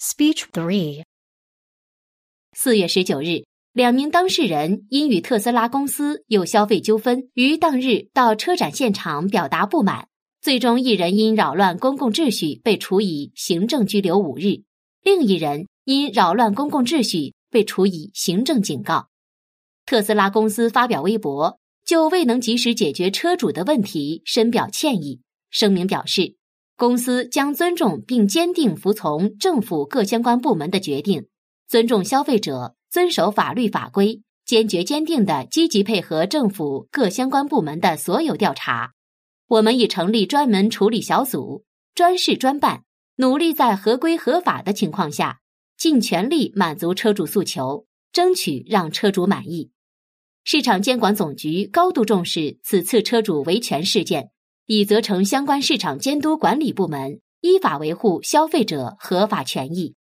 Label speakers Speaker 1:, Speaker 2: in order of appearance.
Speaker 1: Speech 3
Speaker 2: 4月19日，2名当事人因与特斯拉公司有消费纠纷，于当日到车展现场表达不满，最终一人因扰乱公共秩序被处以行政拘留5日，另一人因扰乱公共秩序被处以行政警告。特斯拉公司发表微博，就未能及时解决车主的问题深表歉意。声明表示，公司将尊重并坚定服从政府各相关部门的决定，尊重消费者，遵守法律法规，坚决坚定地积极配合政府各相关部门的所有调查。我们已成立专门处理小组，专事专办，努力在合规合法的情况下，尽全力满足车主诉求，争取让车主满意。市场监管总局高度重视此次车主维权事件，已责成相关市场监督管理部门依法维护消费者合法权益。